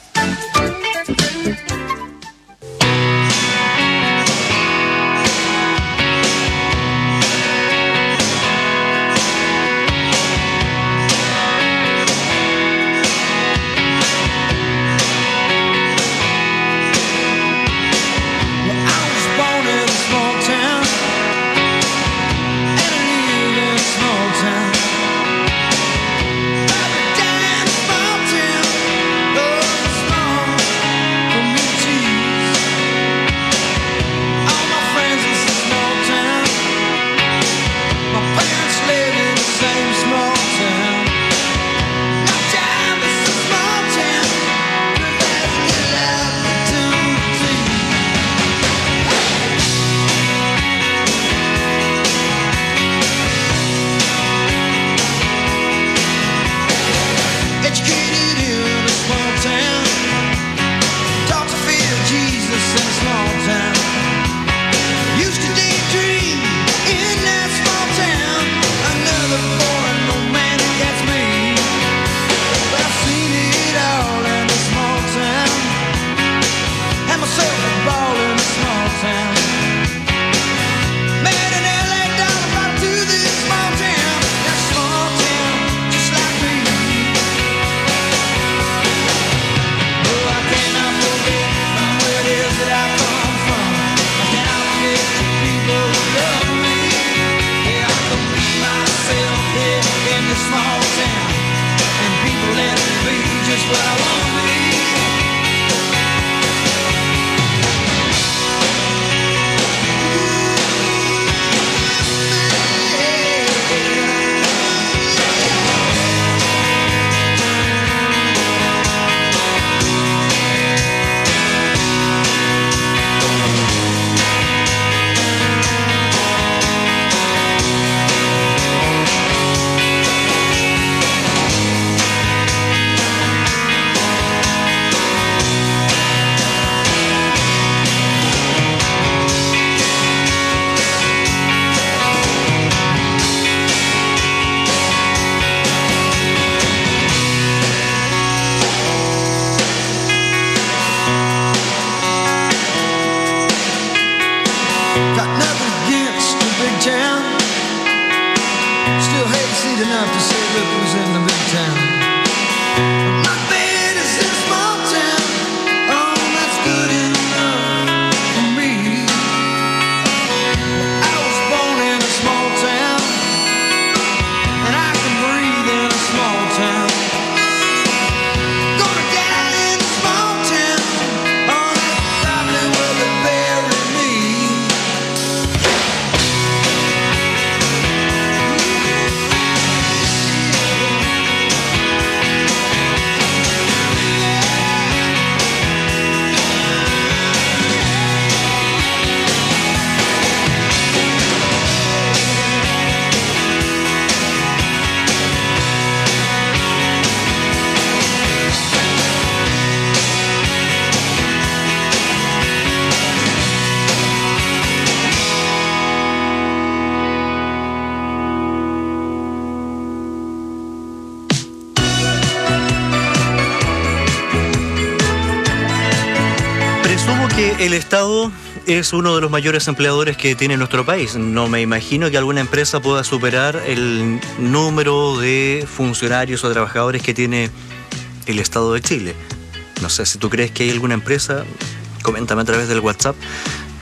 El Estado es uno de los mayores empleadores que tiene nuestro país. No me imagino que alguna empresa pueda superar el número de funcionarios o trabajadores que tiene el Estado de Chile. No sé si tú crees que hay alguna empresa, coméntame a través del WhatsApp,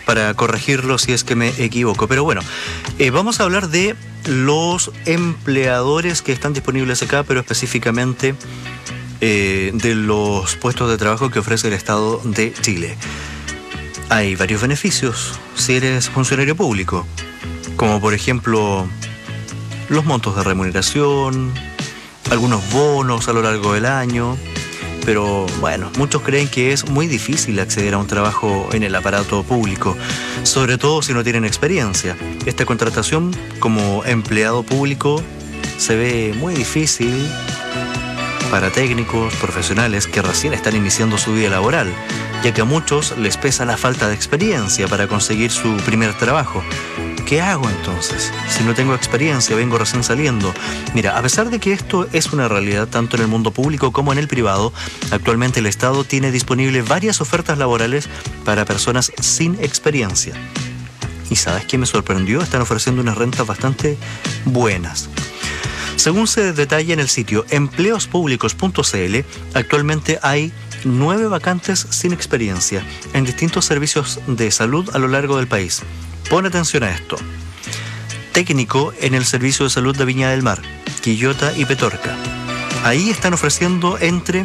para corregirlo si es que me equivoco. Pero bueno, vamos a hablar de los empleadores que están disponibles acá, pero específicamente de los puestos de trabajo que ofrece el Estado de Chile. Hay varios beneficios si eres funcionario público, como por ejemplo los montos de remuneración, algunos bonos a lo largo del año. Pero bueno, muchos creen que es muy difícil acceder a un trabajo en el aparato público, sobre todo si no tienen experiencia. Esta contratación como empleado público se ve muy difícil para técnicos, profesionales que recién están iniciando su vida laboral, ya que a muchos les pesa la falta de experiencia para conseguir su primer trabajo. ¿Qué hago entonces? Si no tengo experiencia, vengo recién saliendo. Mira, a pesar de que esto es una realidad tanto en el mundo público como en el privado, actualmente el Estado tiene disponibles varias ofertas laborales para personas sin experiencia. ¿Y sabes qué me sorprendió? Están ofreciendo unas rentas bastante buenas. Según se detalla en el sitio empleospúblicos.cl, actualmente hay 9 vacantes sin experiencia en distintos servicios de salud a lo largo del país. Pon atención a esto. Técnico en el Servicio de Salud de Viña del Mar, Quillota y Petorca. Ahí están ofreciendo entre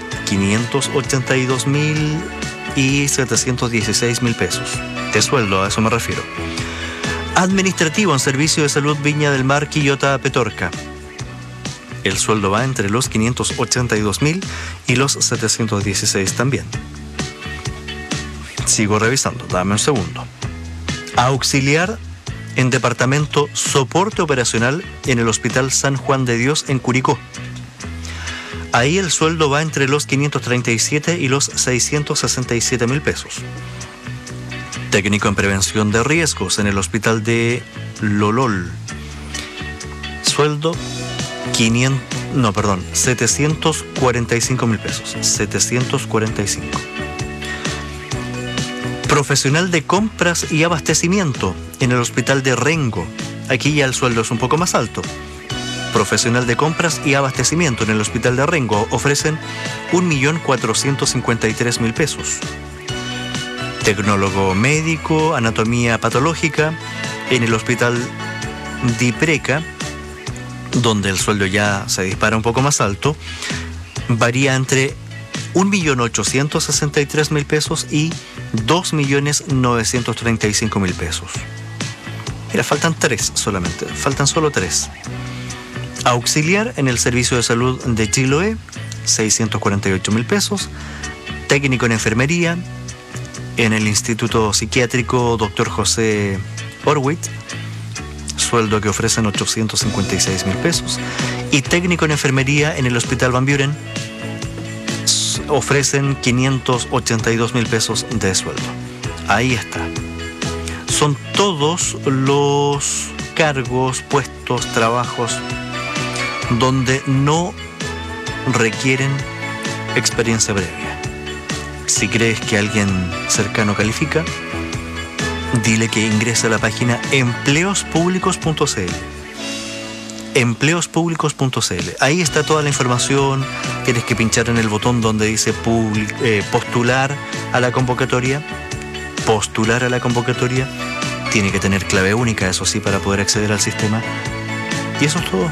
582.000 y 716.000 pesos. De sueldo, a eso me refiero. Administrativo en Servicio de Salud Viña del Mar, Quillota, Petorca. El sueldo va entre los 582.000 y los 716 también. Sigo revisando, dame un segundo. Auxiliar en Departamento Soporte Operacional en el Hospital San Juan de Dios en Curicó. Ahí el sueldo va entre los 537 y los 667.000 pesos. Técnico en Prevención de Riesgos en el Hospital de Lolol. Sueldo 745.000 pesos. 745. Profesional de compras y abastecimiento en el Hospital de Rengo. Aquí ya el sueldo es un poco más alto. Profesional de compras y abastecimiento en el Hospital de Rengo ofrecen 1.453.000 pesos. Tecnólogo médico, anatomía patológica en el Hospital Dipreca, donde el sueldo ya se dispara un poco más alto, varía entre 1.863.000 pesos y 2.935.000 pesos. Mira, faltan solo 3. Auxiliar en el Servicio de Salud de Chiloé, 648.000 pesos. Técnico en enfermería en el Instituto Psiquiátrico Dr. José Orwitz, sueldo que ofrecen 856.000 pesos. Y técnico en enfermería en el Hospital Van Buren, ofrecen 582.000 pesos de sueldo. Ahí está. Son todos los cargos, puestos, trabajos donde no requieren experiencia previa. Si crees que alguien cercano califica, dile que ingrese a la página empleospúblicos.cl. Empleospúblicos.cl. Ahí está toda la información. Tienes que pinchar en el botón donde dice postular a la convocatoria. Postular a la convocatoria. Tiene que tener clave única, eso sí, para poder acceder al sistema. Y eso es todo.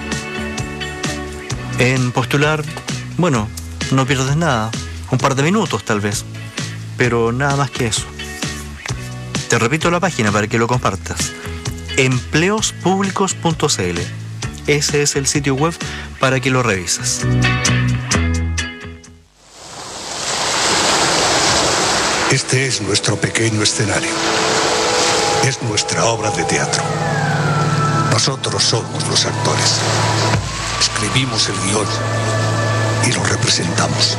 En postular, bueno, no pierdes nada. Un par de minutos tal vez. Pero nada más que eso. Te repito la página para que lo compartas. Empleospúblicos.cl. Ese es el sitio web para que lo revises. Este es nuestro pequeño escenario. Es nuestra obra de teatro. Nosotros somos los actores. Escribimos el guión y lo representamos.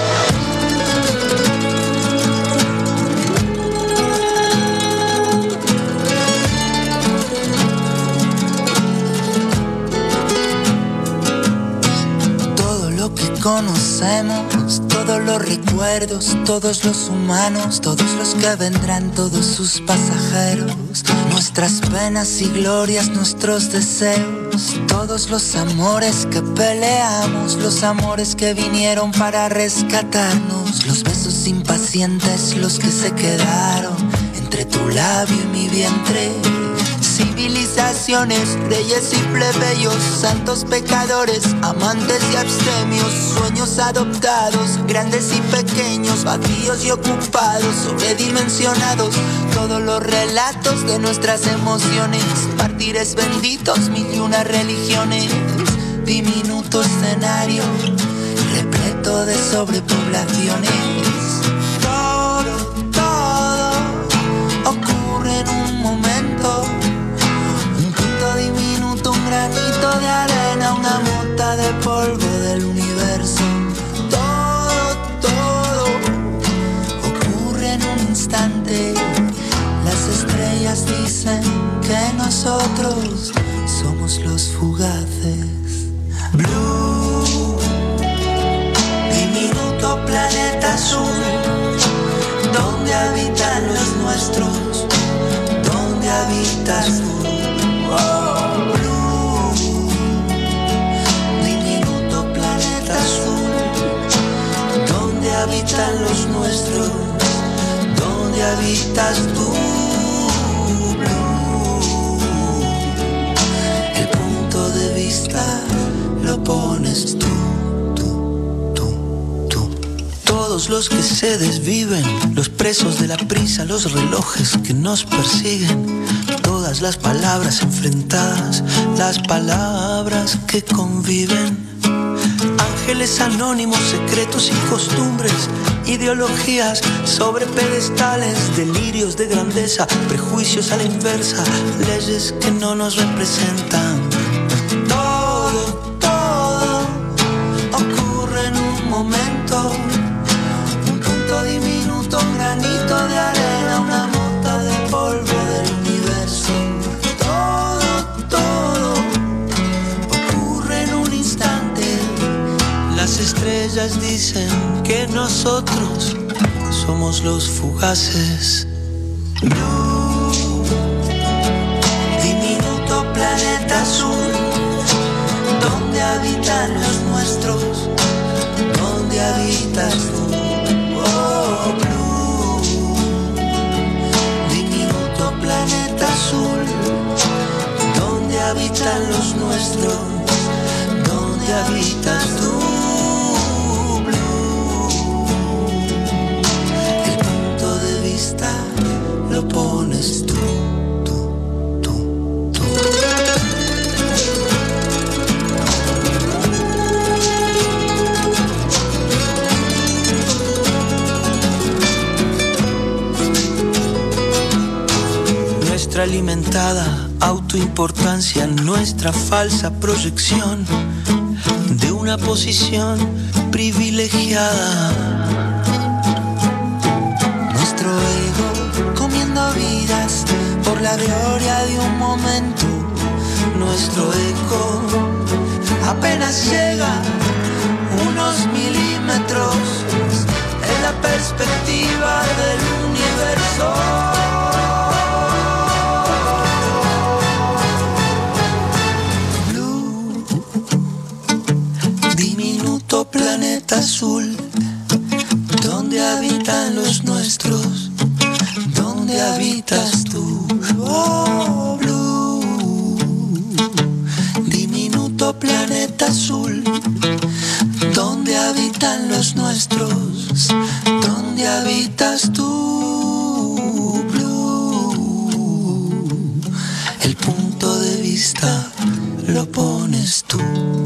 Conocemos todos los recuerdos, todos los humanos, todos los que vendrán, todos sus pasajeros, nuestras penas y glorias, nuestros deseos, todos los amores que peleamos, los amores que vinieron para rescatarnos, los besos impacientes, los que se quedaron entre tu labio y mi vientre. Civilizaciones, reyes y plebeyos, santos pecadores, amantes y abstemios, sueños adoptados, grandes y pequeños, vacíos y ocupados, sobredimensionados, todos los relatos de nuestras emociones, mártires benditos, mil y una religiones, diminuto escenario, repleto de sobrepoblaciones. Todo ocurre en un momento. Un granito de arena, una mota de polvo del universo. Todo ocurre en un instante. Las estrellas dicen que nosotros somos los fugaces. Blue, diminuto planeta azul, donde habitan los nuestros, donde habitas tú. Oh, blue, diminuto planeta azul, donde habitan los nuestros, donde habitas tú. Blue, el punto de vista lo pones tú. Todos los que se desviven, los presos de la prisa, los relojes que nos persiguen, todas las palabras enfrentadas, las palabras que conviven. Ángeles anónimos, secretos y costumbres, ideologías sobre pedestales, delirios de grandeza, prejuicios a la inversa, leyes que no nos representan. Todo ocurre en un momento. Diminuto, un granito de arena, una mota de polvo del universo. Todo ocurre en un instante. Las estrellas dicen que nosotros somos los fugaces. Blue, diminuto planeta azul, donde habitan los nuestros, donde habitas tú. Oh, blue, diminuto planeta azul, donde habitan los nuestros, donde habitas tú. Blue, el punto de vista lo pones tú. Nuestra alimentada autoimportancia, nuestra falsa proyección de una posición privilegiada. Nuestro ego comiendo vidas por la gloria de un momento. Nuestro eco apenas llega unos milímetros en la perspectiva del universo. Planeta azul, donde habitan los nuestros, donde habitas tú. Oh, blue, diminuto planeta azul, donde habitan los nuestros, donde habitas tú. Blue, el punto de vista lo pones tú.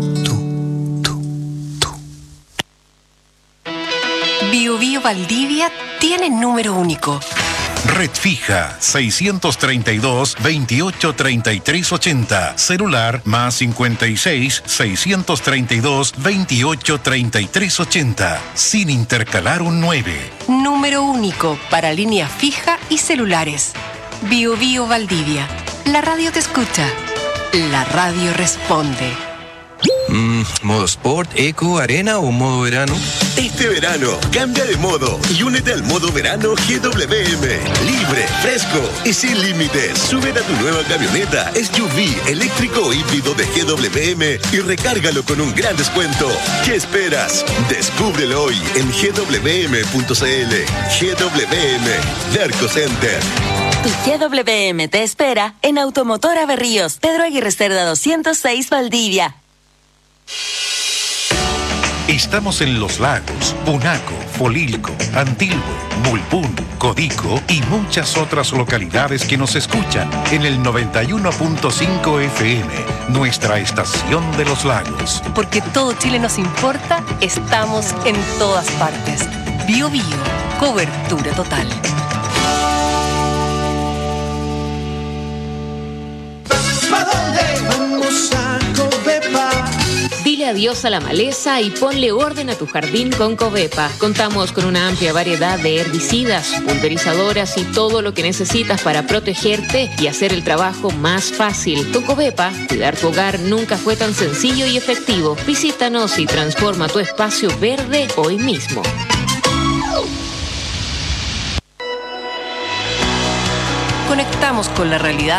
Bio Valdivia tiene número único. Red fija 632-283380. Celular más 56-632-283380. Sin intercalar un 9. Número único para línea fija y celulares. Bio Valdivia. La radio te escucha. La radio responde. ¿Modo Sport, Eco, Arena o modo verano? Este verano, cambia de modo y únete al modo verano GWM. Libre, fresco y sin límites. Súbete a tu nueva camioneta SUV eléctrico o híbrido de GWM y recárgalo con un gran descuento. ¿Qué esperas? Descúbrelo hoy en gwm.cl. GWM, Derco Center. Y GWM te espera en Automotora Berríos, Pedro Aguirre Cerda 206, Valdivia. Estamos en Los Lagos, Punaco, Folilco, Antilbo, Mulpún, Codico y muchas otras localidades que nos escuchan en el 91.5 FM, nuestra estación de Los Lagos. Porque todo Chile nos importa, estamos en todas partes. Bio Bio, cobertura total. Dile adiós a la maleza y ponle orden a tu jardín con Covepa. Contamos con una amplia variedad de herbicidas, pulverizadoras y todo lo que necesitas para protegerte y hacer el trabajo más fácil. Con Covepa, cuidar tu hogar nunca fue tan sencillo y efectivo. Visítanos y transforma tu espacio verde hoy mismo. Conectamos con la realidad